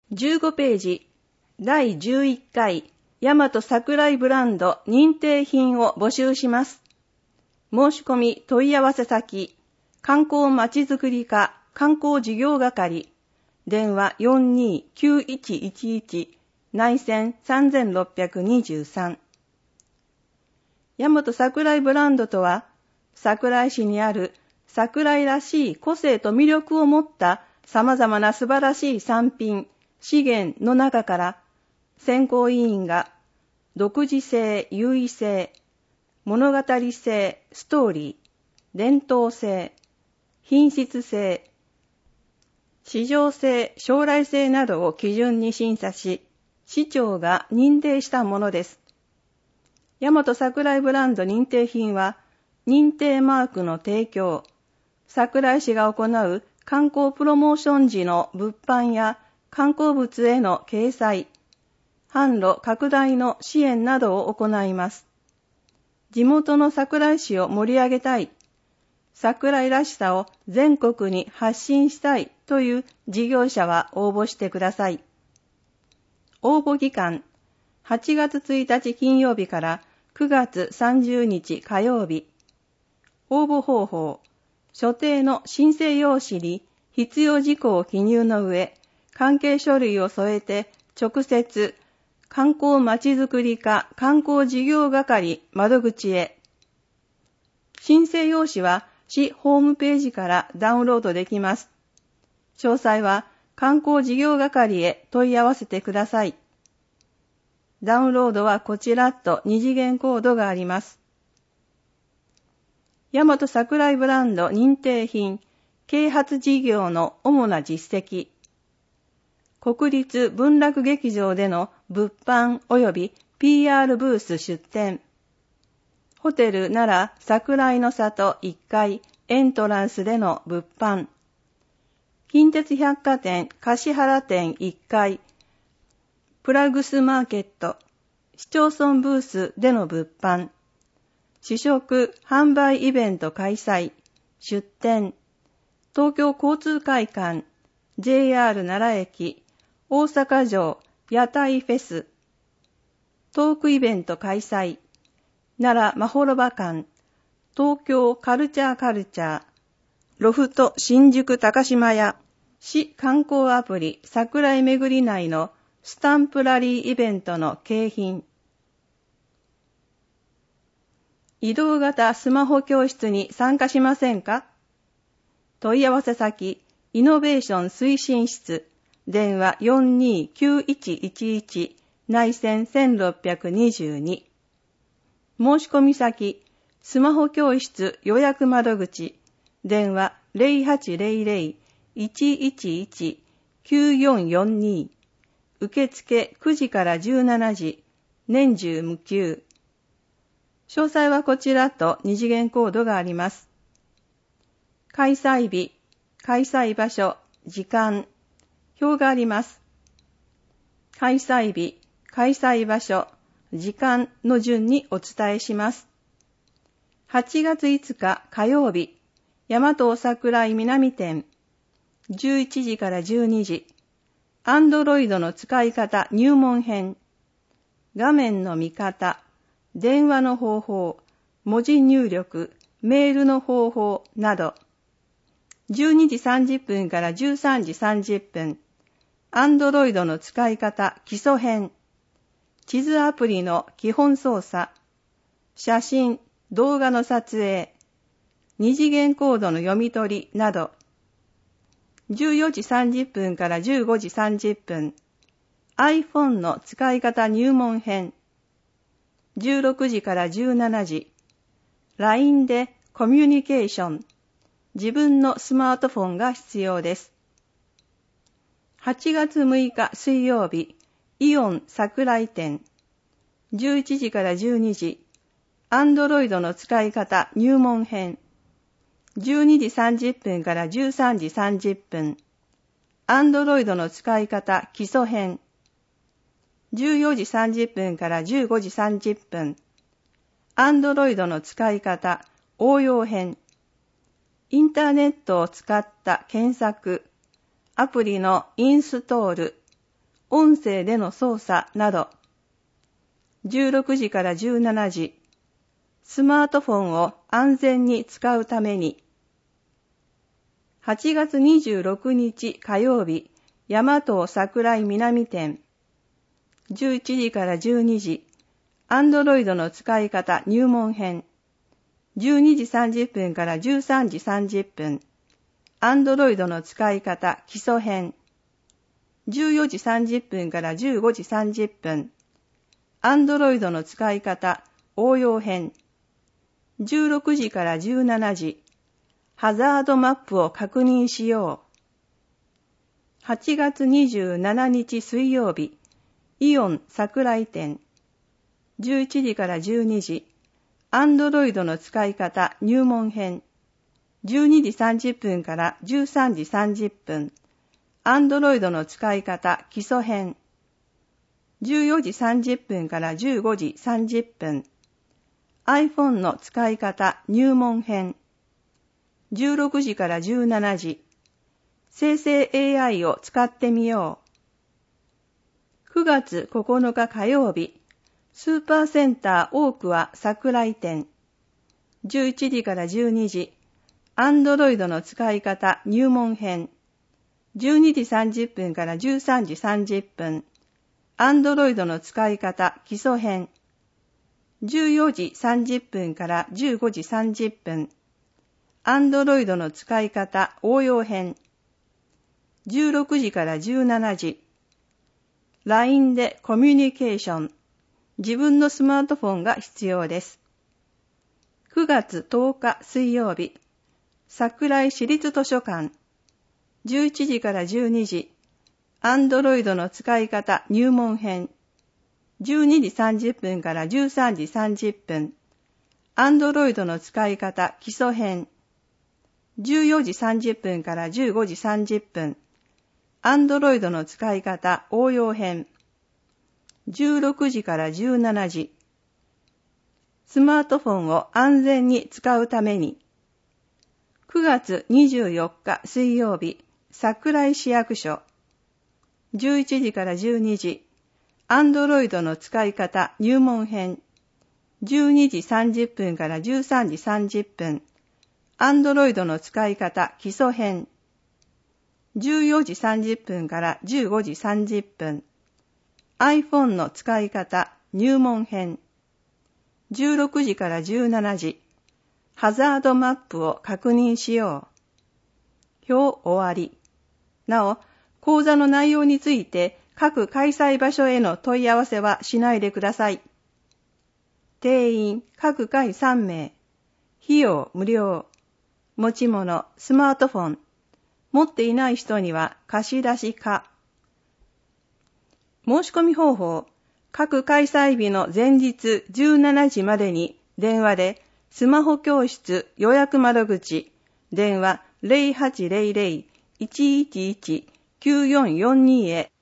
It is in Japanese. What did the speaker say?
15ページ、第11回、大和桜井ブランド認定品を募集します。申し込み問い合わせ先、観光まちづくり課観光事業係、電話 429111 内線3623。大和桜井ブランドとは、桜井市にある桜井らしい個性と魅力を持った様々な素晴らしい産品、資源の中から選考委員が独自性、優位性、物語性、ストーリー、伝統性、品質性、市場性、将来性などを基準に審査し、市長が認定したものです。大和桜井ブランド認定品は、認定マークの提供、桜井市が行う観光プロモーション時の物販や観光物への掲載、販路拡大の支援などを行います。地元の桜井市を盛り上げたい、桜井らしさを全国に発信したいという事業者は応募してください。応募期間、8月1日金曜日から9月30日火曜日。応募方法、所定の申請用紙に必要事項を記入の上、関係書類を添えて直接、観光まちづくり課観光事業係窓口へ。申請用紙は市ホームページからダウンロードできます。詳細は観光事業係へ問い合わせてください。ダウンロードはこちらと2次元コードがあります。大和桜井ブランド認定品、啓発事業の主な実績。国立文楽劇場での物販及び PR ブース出展。ホテル奈良桜井の里1階エントランスでの物販。近鉄百貨店橿原店1階プラグスマーケット市町村ブースでの物販。試食販売イベント開催出展。東京交通会館 JR 奈良駅大阪城屋台フェス。トークイベント開催。奈良まほろば館。東京カルチャー。ロフト新宿高島屋。市観光アプリ桜井めぐり内のスタンプラリーイベントの景品。移動型スマホ教室に参加しませんか？問い合わせ先、イノベーション推進室。電話 429111 内線1622。申し込み先、スマホ教室予約窓口。電話 0800-111-9442。受付9時から17時。年中無休。詳細はこちらと2次元コードがあります。開催日、開催場所、時間。表があります。開催日、開催場所、時間の順にお伝えします。8月5日火曜日、大和桜井南店、11時から12時、Android の使い方入門編、画面の見方、電話の方法、文字入力、メールの方法など、12時30分から13時30分、Android の使い方基礎編、地図アプリの基本操作、写真、動画の撮影、二次元コードの読み取りなど、14時30分から15時30分、iPhone の使い方入門編、16時から17時、LINE でコミュニケーション、自分のスマートフォンが必要です。8月6日水曜日、イオン桜井店、11時から12時、Android の使い方入門編、12時30分から13時30分、Android の使い方基礎編、14時30分から15時30分、Android の使い方応用編、インターネットを使った検索、アプリのインストール、 音声での操作など。16時から17時、スマートフォンを安全に使うために。8月26日火曜日、大和桜井南店。11時から12時、Android の使い方入門編。12時30分から13時30分、Android の使い方基礎編。14時30分から15時30分、Android の使い方応用編。16時から17時、ハザードマップを確認しよう。8月27日水曜日、イオン桜井店。11時から12時、Android の使い方入門編。12時30分から13時30分、Android の使い方基礎編。14時30分から15時30分、iPhone の使い方入門編。16時から17時、生成 AI を使ってみよう。9月9日火曜日、スーパーセンター大桑桜井店。11時から12時、Android の使い方入門編。12時30分から13時30分、Android の使い方基礎編。14時30分から15時30分、Android の使い方応用編。16時から17時、LINE でコミュニケーション。自分のスマートフォンが必要です。9月10日水曜日、桜井市立図書館。11時から12時、Android の使い方入門編。12時30分から13時30分、Android の使い方基礎編。14時30分から15時30分、Android の使い方応用編。16時から17時、スマートフォンを安全に使うために。9月24日水曜日、桜井市役所。11時から12時、Android の使い方入門編。12時30分から13時30分、Android の使い方基礎編。14時30分から15時30分、iPhone の使い方入門編。16時から17時、ハザードマップを確認しよう。表終わり。なお、講座の内容について各開催場所への問い合わせはしないでください。定員各回3名。費用無料。持ち物、スマートフォン。持っていない人には貸し出し可。申し込み方法。各開催日の前日17時までに電話でスマホ教室予約窓口、電話 0800-111-9442 へ